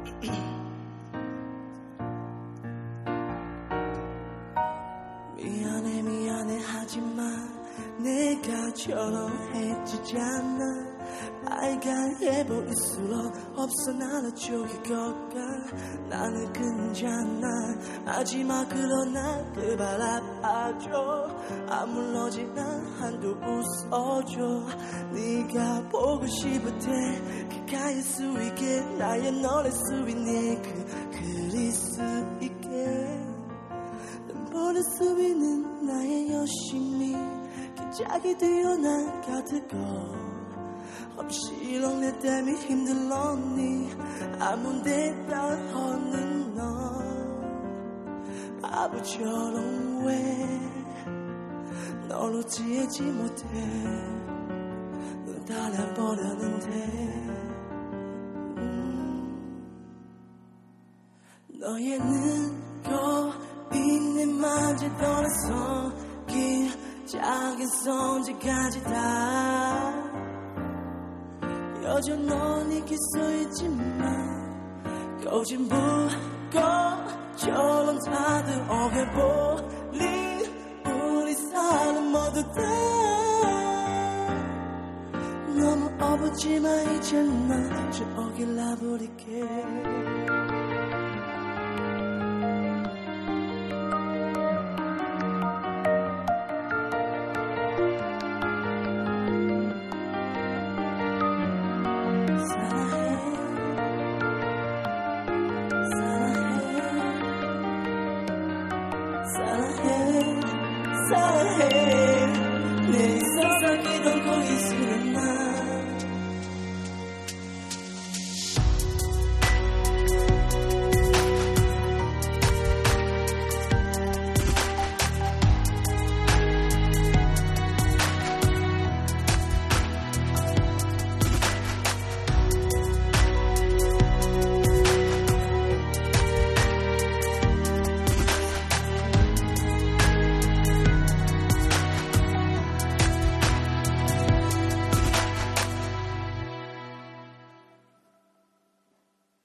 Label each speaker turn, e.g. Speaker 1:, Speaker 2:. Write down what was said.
Speaker 1: 미안해 미안해 하지만 내가 초라해지잖아. 빨간해 보일수록 없어 나는 쪽이거까. 나는 괜찮아 하지마. 그러나 그 발 아파줘. 아물러지나 한두 웃어줘. 네가 보고 싶을 때 가까이 수 있게 나의 너를 수 있네. 그릴 수 있게 눈보를 수 있는 나의 열심이 기적이 되어 난 가득고 없이 내 때문에 힘들었니. 아무 데다 없는 너 바보처럼 왜 널 웃지 못해. 널 달아버렸는데 너의 눈 빛내 만질 떠나서 긴 작은 손질까지 다 여전히 서 있지만 거진 불꽃처럼 다들 오해버린 우리 사람 모두 다 너무 어붙지마. 이제 난 저기 놔버릴게. 사랑해 내 속삭이던 거기 있으니